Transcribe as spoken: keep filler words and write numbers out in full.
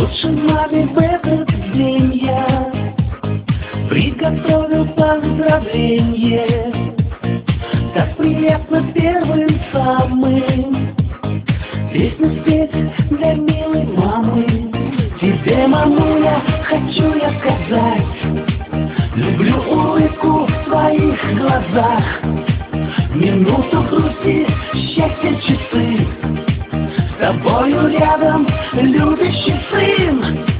лучшей маме в этот день я приготовил поздравление. Так приятно первым самым песню спеть для милой мамы. Тебе, мамуля, хочу я сказать, люблю улыбку в твоих глазах. Минуту грусти, счастья часы, с тобою рядом любящий сын.